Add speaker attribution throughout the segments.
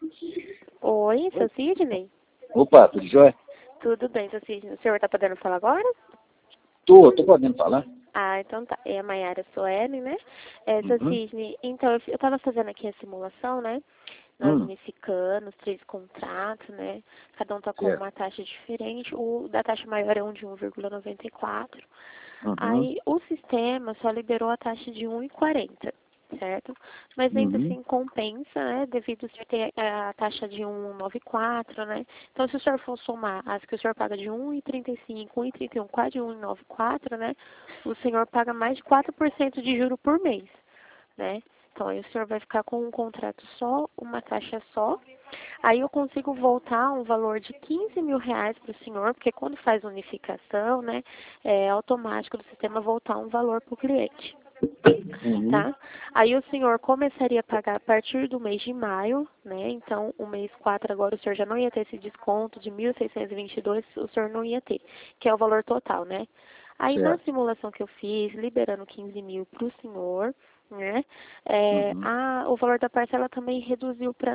Speaker 1: Oi, seu Sidney?
Speaker 2: Opa, tudo jóia?
Speaker 1: Tudo bem, seu Sidney. O senhor tá podendo falar agora?
Speaker 2: Tô podendo falar?
Speaker 1: Ah, então tá. É a Maiara Soeli, né? Seu
Speaker 2: Uhum.
Speaker 1: Sidney, então eu tava fazendo aqui a simulação, né? Nós
Speaker 2: Hum,
Speaker 1: unificando os três contratos, né? Cada um tá com
Speaker 2: certo.
Speaker 1: uma taxa diferente. O da taxa maior é um de 1,94.
Speaker 2: Uhum.
Speaker 1: Aí o sistema só liberou a taxa de 1,40, certo? Mas ainda
Speaker 2: Uhum.
Speaker 1: assim compensa, né? Devido a ter a taxa de 1,94, né? Então se o senhor for somar as que o senhor paga de 1,35, 1,31, quase 1,94, né? O senhor paga mais de 4% de juro por mês, né? Então aí o senhor vai ficar com um contrato só, uma taxa só. Aí eu consigo voltar um valor de 15 mil reais para o senhor, porque quando faz unificação, né, é automático do sistema voltar um valor para o cliente,
Speaker 2: Uhum.
Speaker 1: tá? Aí o senhor começaria a pagar a partir do mês de maio, né? Então, o mês 4 agora o senhor já não ia ter esse desconto de 1.622, o senhor não ia ter, que é o valor total, né? Aí na
Speaker 2: Certo.
Speaker 1: simulação que eu fiz, liberando 15 mil para o senhor, né?
Speaker 2: Uhum.
Speaker 1: O valor da parcela também reduziu para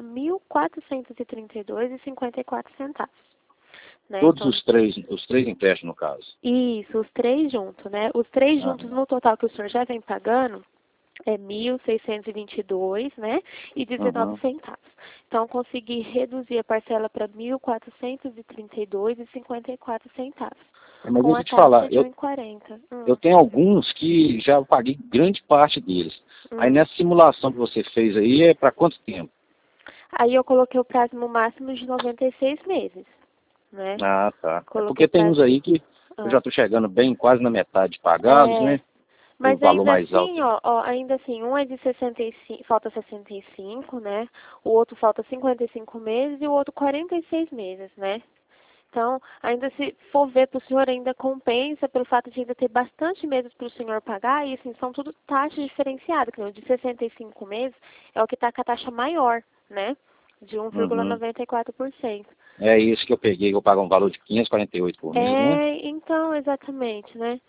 Speaker 1: 1.432,54 centavos, né?
Speaker 2: Todos
Speaker 1: Então,
Speaker 2: os três empréstimos, no caso.
Speaker 1: isso, os três juntos, né? Os três juntos
Speaker 2: Aham.
Speaker 1: no total que o senhor já vem pagando é 1.622, né? E 19
Speaker 2: Aham.
Speaker 1: centavos. Então, consegui reduzir a parcela para 1.432,54 centavos,
Speaker 2: Mas
Speaker 1: com
Speaker 2: deixa
Speaker 1: a
Speaker 2: eu te
Speaker 1: taxa
Speaker 2: falar,
Speaker 1: de
Speaker 2: eu,
Speaker 1: 1,40.
Speaker 2: eu tenho alguns que já paguei grande parte deles. Aí
Speaker 1: Hum.
Speaker 2: nessa simulação que você fez aí, é para quanto tempo?
Speaker 1: Aí eu coloquei o prazo no máximo de 96 meses, né?
Speaker 2: Ah, tá. É
Speaker 1: Coloquei
Speaker 2: porque
Speaker 1: o
Speaker 2: tem uns
Speaker 1: prazo.
Speaker 2: aí que eu já
Speaker 1: Ah.
Speaker 2: estou chegando bem quase na metade pagados,
Speaker 1: É,
Speaker 2: né? O
Speaker 1: mas
Speaker 2: valor
Speaker 1: ainda
Speaker 2: mais
Speaker 1: assim,
Speaker 2: alto.
Speaker 1: ainda assim, um é de 65, falta 65, né? O outro falta 55 meses e o outro 46 meses, né? Então, ainda se for ver para o senhor, ainda compensa pelo fato de ainda ter bastante meses para o senhor pagar, e assim, são tudo taxas diferenciadas, que nem o de 65 meses é o que está com a taxa maior, né? De
Speaker 2: Uhum.
Speaker 1: 1,94%.
Speaker 2: É isso que eu peguei, que eu pago um valor de 548 por mês, né?
Speaker 1: Então, exatamente, né?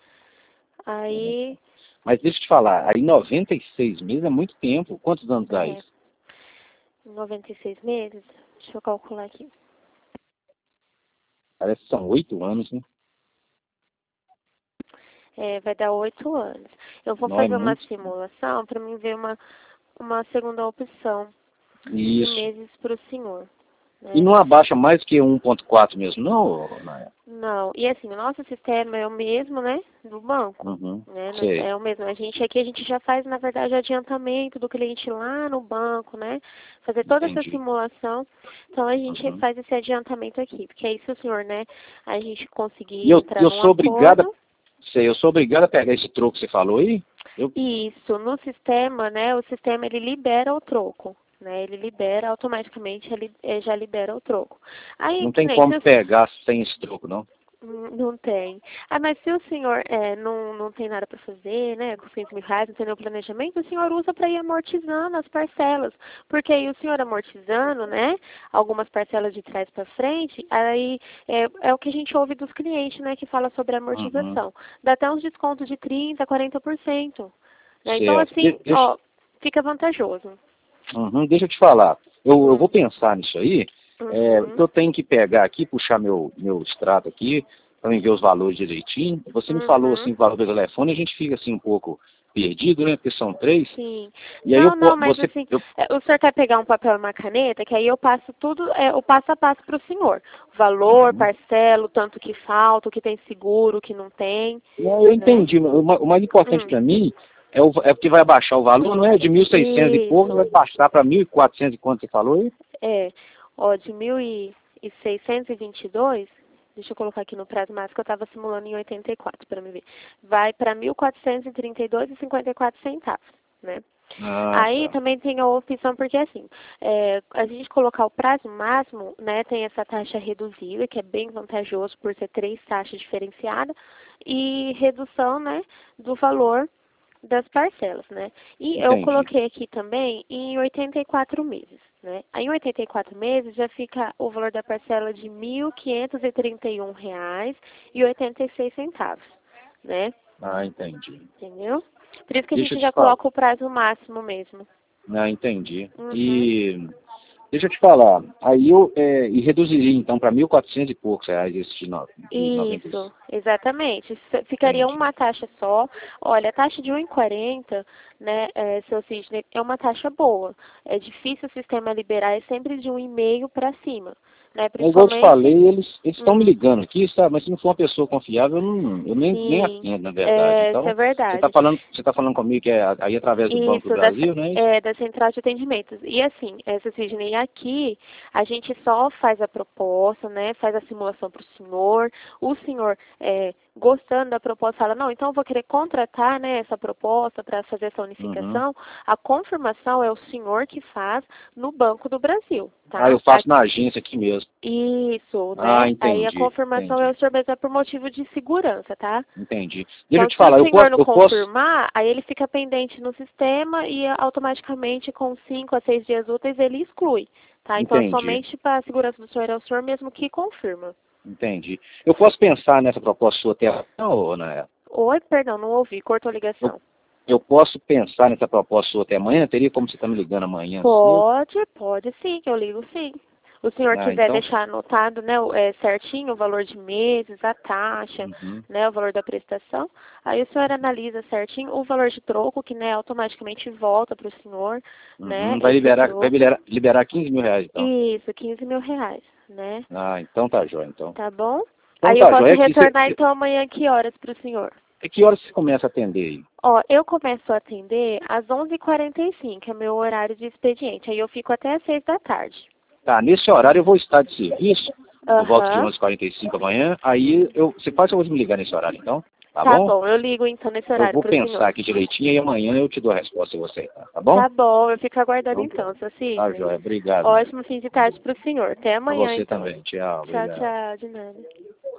Speaker 1: Aí,
Speaker 2: Mas deixa eu te falar, aí 96 meses é muito tempo. Quantos anos dá
Speaker 1: é,
Speaker 2: isso?
Speaker 1: 96 meses, deixa eu calcular aqui.
Speaker 2: Parece que são 8 anos, né?
Speaker 1: Vai dar 8 anos. Eu vou
Speaker 2: Não é
Speaker 1: fazer uma
Speaker 2: muito.
Speaker 1: simulação para mim ver uma segunda opção de
Speaker 2: Isso.
Speaker 1: meses para o senhor,
Speaker 2: E
Speaker 1: né?
Speaker 2: não abaixa mais que 1,4 mesmo, não, Maia?
Speaker 1: Não, e assim, o nosso sistema é o mesmo, né, do banco,
Speaker 2: Uhum.
Speaker 1: né,
Speaker 2: Sei.
Speaker 1: é o mesmo. A gente já faz, na verdade, adiantamento do cliente lá no banco, né, fazer toda essa
Speaker 2: Entendi.
Speaker 1: simulação. Então, a gente
Speaker 2: Uhum.
Speaker 1: faz esse adiantamento aqui, porque aí se o senhor, né, a gente
Speaker 2: E
Speaker 1: conseguir
Speaker 2: eu,
Speaker 1: entrar
Speaker 2: eu
Speaker 1: num
Speaker 2: sou obrigado,
Speaker 1: acordo.
Speaker 2: sei, eu sou obrigado a pegar esse troco que você falou aí? Eu
Speaker 1: Isso, no sistema, né, o sistema ele libera o troco, né, ele libera automaticamente, ele já libera o troco. Aí,
Speaker 2: não
Speaker 1: que
Speaker 2: tem
Speaker 1: nem,
Speaker 2: como
Speaker 1: se o
Speaker 2: pegar sem esse troco, não.
Speaker 1: Não tem. Ah, mas se o senhor não tem nada para fazer, né, com 5 mil reais, não tem nenhum planejamento, o senhor usa para ir amortizando as parcelas. Porque aí o senhor amortizando, né, algumas parcelas de trás para frente, aí é o que a gente ouve dos clientes, né, que fala sobre
Speaker 2: Uhum.
Speaker 1: amortização. Dá até uns descontos de 30%, 40%. Né? Então,
Speaker 2: Certo.
Speaker 1: assim, ó, fica vantajoso.
Speaker 2: Deixa eu te falar. Eu vou
Speaker 1: Hum,
Speaker 2: pensar nisso aí.
Speaker 1: uhum,
Speaker 2: Que eu tenho que pegar aqui, puxar meu extrato aqui, para me ver os valores direitinho. Você me falou
Speaker 1: uhum.
Speaker 2: assim, o valor do telefone, a gente fica assim um pouco perdido, né? Porque são três.
Speaker 1: Sim.
Speaker 2: E aí
Speaker 1: Não, mas
Speaker 2: você.
Speaker 1: assim, o senhor quer pegar um papel e uma caneta, que aí eu passo tudo, o passo a passo para o senhor. Valor,
Speaker 2: Uhum.
Speaker 1: parcela, o tanto que falta, o que tem seguro, o que não tem,
Speaker 2: Não, eu
Speaker 1: né?
Speaker 2: entendi. O mais importante
Speaker 1: Hum,
Speaker 2: para mim é porque vai baixar o valor, não é de 1.600 e pouco,
Speaker 1: isso.
Speaker 2: vai baixar para 1.400 e quanto você falou aí?
Speaker 1: É, ó, de 1.622, deixa eu colocar aqui no prazo máximo que eu estava simulando em 84 para me ver. Vai para 1.432,54 centavos, né?
Speaker 2: Ah,
Speaker 1: Aí
Speaker 2: tá.
Speaker 1: também tem a opção, porque assim, a gente colocar o prazo máximo, né, tem essa taxa reduzida, que é bem vantajoso por ser três taxas diferenciadas, e redução, né, do valor das parcelas, né? E eu
Speaker 2: Entendi.
Speaker 1: coloquei aqui também em 84 meses, né? Aí em 84 meses já fica o valor da parcela de R$ 1.531,86, né?
Speaker 2: Ah, entendi.
Speaker 1: Entendeu? Por isso que a
Speaker 2: Deixa
Speaker 1: gente
Speaker 2: eu te
Speaker 1: já
Speaker 2: falar.
Speaker 1: coloca o prazo máximo mesmo.
Speaker 2: Ah, entendi.
Speaker 1: Uhum.
Speaker 2: E Deixa eu te falar. Aí eu e reduziria então para 1.400 e poucos reais esse de 96.
Speaker 1: Isso, exatamente. Ficaria
Speaker 2: Entendi.
Speaker 1: uma taxa só. Olha, a taxa de 1,40, né, seu Sidney, é uma taxa boa. É difícil o sistema liberar, é sempre de 1,5 para cima, né,
Speaker 2: É igual eu te
Speaker 1: principalmente...
Speaker 2: falei, eles estão me
Speaker 1: Hum,
Speaker 2: ligando aqui, sabe? Mas se não for uma pessoa confiável, eu nem
Speaker 1: sim,
Speaker 2: atendo, na verdade.
Speaker 1: isso
Speaker 2: Então,
Speaker 1: é verdade.
Speaker 2: você tá falando comigo que é aí através do Banco do
Speaker 1: Isso,
Speaker 2: Brasil, né?
Speaker 1: da central de atendimentos. E assim, essa Sidney, aqui a gente só faz a proposta, né? Faz a simulação para o senhor. O senhor, gostando da proposta, fala, não, então eu vou querer contratar, né, essa proposta para fazer essa
Speaker 2: Uhum.
Speaker 1: unificação. A confirmação é o senhor que faz no Banco do Brasil,
Speaker 2: Ah,
Speaker 1: tá?
Speaker 2: eu faço na agência aqui mesmo.
Speaker 1: Isso,
Speaker 2: Ah,
Speaker 1: né? Aí a
Speaker 2: entendi,
Speaker 1: confirmação é
Speaker 2: entendi,
Speaker 1: o senhor, mas é por motivo de segurança, tá?
Speaker 2: entendi. Deixa eu
Speaker 1: Então,
Speaker 2: te
Speaker 1: se o
Speaker 2: falar,
Speaker 1: senhor não
Speaker 2: eu posso,
Speaker 1: confirmar, aí ele fica pendente no sistema e automaticamente com 5 a 6 dias úteis ele exclui, tá? Então,
Speaker 2: entendi,
Speaker 1: somente para a segurança do senhor é o senhor mesmo que confirma.
Speaker 2: entendi. Eu posso pensar nessa proposta sua até amanhã, ô, Ana?
Speaker 1: Oi, perdão, não ouvi, cortou a
Speaker 2: Eu,
Speaker 1: ligação.
Speaker 2: eu posso pensar nessa proposta sua até amanhã? Teria como você estar me ligando amanhã cedo?
Speaker 1: Pode sim, que eu ligo sim. O senhor
Speaker 2: Ah,
Speaker 1: quiser
Speaker 2: então,
Speaker 1: deixar anotado, né, certinho o valor de meses, a taxa,
Speaker 2: uhum.
Speaker 1: né, o valor da prestação, aí o senhor analisa certinho o valor de troco, que, né, automaticamente volta para o senhor, né,
Speaker 2: Uhum.
Speaker 1: esse
Speaker 2: Vai
Speaker 1: troco.
Speaker 2: liberar 15 mil reais, então.
Speaker 1: Isso, 15 mil reais, né?
Speaker 2: Ah, então tá jóia, então.
Speaker 1: Tá bom?
Speaker 2: Então
Speaker 1: Aí eu
Speaker 2: tá
Speaker 1: posso
Speaker 2: jóia. Aqui,
Speaker 1: retornar então amanhã que horas para o senhor?
Speaker 2: que horas você começa a atender aí?
Speaker 1: Ó, eu começo a atender às 11h45, é meu horário de expediente. Aí eu fico até às 6 da tarde.
Speaker 2: Tá, nesse horário eu vou estar de serviço, por volta de
Speaker 1: Aham.
Speaker 2: 11h45 amanhã, aí você faz eu vou me ligar nesse horário, então, tá
Speaker 1: Tá
Speaker 2: bom?
Speaker 1: bom, eu ligo então nesse
Speaker 2: Eu
Speaker 1: horário
Speaker 2: vou
Speaker 1: para o
Speaker 2: pensar
Speaker 1: senhor.
Speaker 2: aqui direitinho e amanhã eu te dou a resposta se você aceitar, tá bom?
Speaker 1: Tá bom, eu fico aguardando
Speaker 2: Então,
Speaker 1: então, seu
Speaker 2: tá
Speaker 1: Sidney.
Speaker 2: jóia. Obrigado, né?
Speaker 1: Ótimo fim de tarde para o senhor. Até
Speaker 2: Pra
Speaker 1: amanhã
Speaker 2: você
Speaker 1: então.
Speaker 2: também. Tchau,
Speaker 1: Tchau,
Speaker 2: obrigado.
Speaker 1: tchau, de nada.